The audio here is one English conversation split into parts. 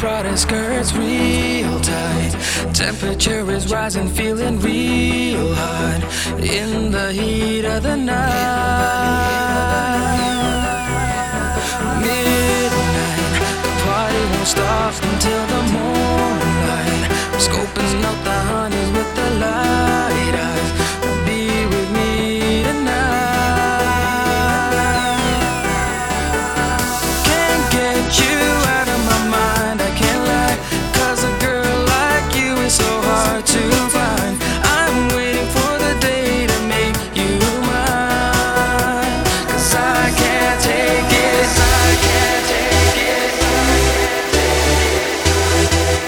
Prada skirts real tight. Temperature is rising, feeling real hot in the heat of the night. Midnight, the party won't stop until the morning light. I'm scoping out the honeys with the light eyes. Be with me tonight. Can't get you out of my mind, I can't lie, 'cause a girl like you is so hard to find. I'm waiting for the day to make you mine, 'cause I can't take it, I can't take it, I can't take it.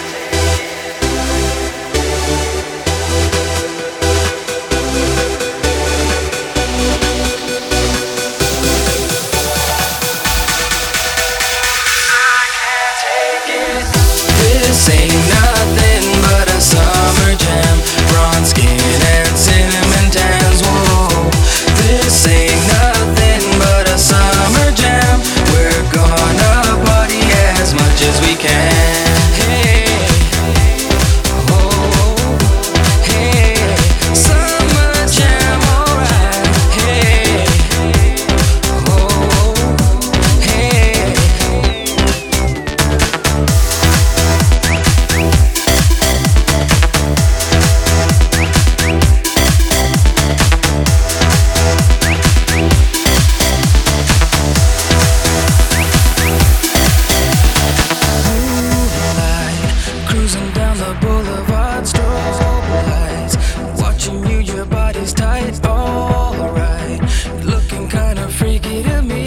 This ain't nothing but a summer jam. Bronze skin and cinnamon tans. Whoa, this ain't nothing but a summer jam. We're gonna party as much as we can. Hey, oh, hey, summer jam, alright. Hey, oh, hey. Cruising down the boulevard, strobe lights. Watching you, your body's tight, alright. Looking kinda freaky to me.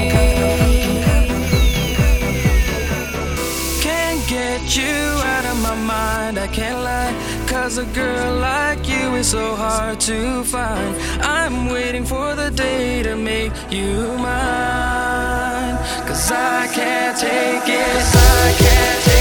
Can't get you out of my mind, I can't lie, 'cause a girl like you is so hard to find. I'm waiting for the day to make you mine, 'cause I can't take it, I can't take it.